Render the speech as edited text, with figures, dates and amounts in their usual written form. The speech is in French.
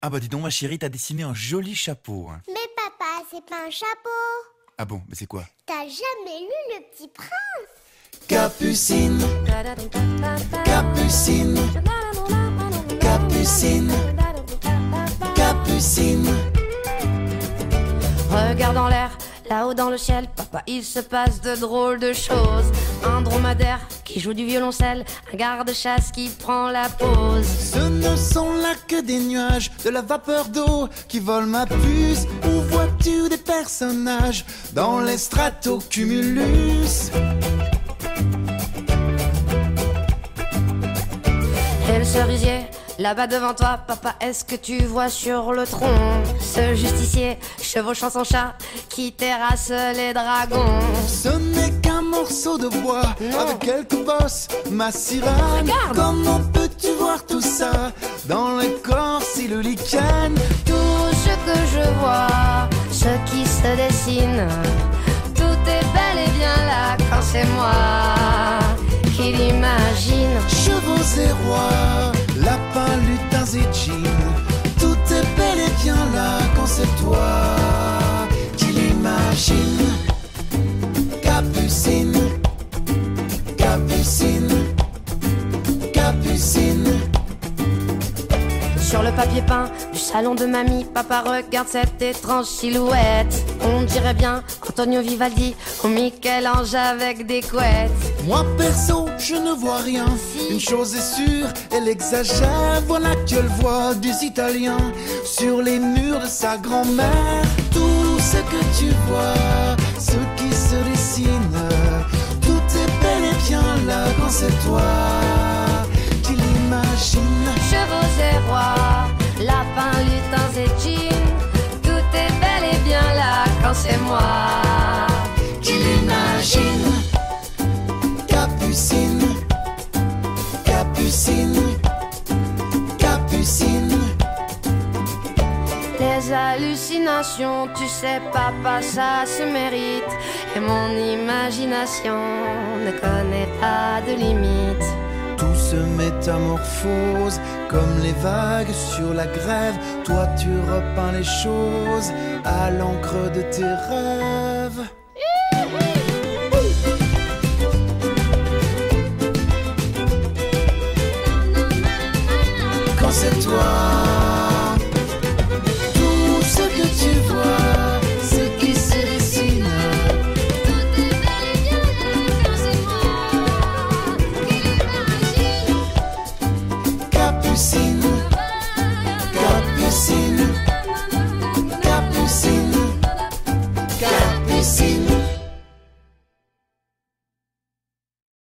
Ah bah dis donc ma chérie, t'as dessiné un joli chapeau. Hein. Mais papa, c'est pas un chapeau. Ah bon, mais c'est quoi? T'as jamais lu Le Petit Prince? Capucine, Capucine, Capucine, Capucine. Regarde en l'air, là-haut dans le ciel, papa, il se passe de drôles de choses. Un dromadaire qui joue du violoncelle, un garde-chasse qui prend la pause. Ce ne sont là que des nuages, de la vapeur d'eau qui vole ma puce. Où vois-tu des personnages dans les stratocumulus? Et le cerisier, là-bas devant toi, papa, est-ce que tu vois sur le tronc ce justicier chevauchant son chat qui terrasse les dragons? Ce n'est qu'un morceau de bois avec quelques bosses, ma sirène. Regarde. Comment peux-tu voir tout ça dans l'écorce et le lichen? Tout ce que je vois, ce qui se dessine, tout est bel et bien là quand c'est moi qui l'imagine. Chevaux et rois, lapins, lutins et djinns, tout est bel et bien là quand c'est toi qui l'imagine. Capucine, Capucine, Capucine. Sur le papier peint du salon de mamie, papa regarde cette étrange silhouette. On dirait bien Antonio Vivaldi ou Michel-Ange avec des couettes. Moi perso, je ne vois rien. Une chose est sûre, elle exagère. Voilà qu'elle voit des Italiens sur les murs de sa grand-mère. Tout ce que tu vois, ce qui se dessine, tout est bel et bien là quand c'est toi qui l'imagine. Chevaux et rois, lapins, lutins et djinns, tout est bel et bien là quand c'est moi Qui l'imagine. Capucine, Capucine, Capucine. Les hallucinations, tu sais papa, ça se mérite. Et mon imagination ne connaît pas de limite. Tout se métamorphose comme les vagues sur la grève. Toi tu repeins les choses à l'encre de tes rêves. Quand c'est toi, tout ce que tu vois, ce qui se dessine, Tout est bel et bien là quand c'est moi qui l'imagine. Capucine, Capucine, Capucine, Capucine.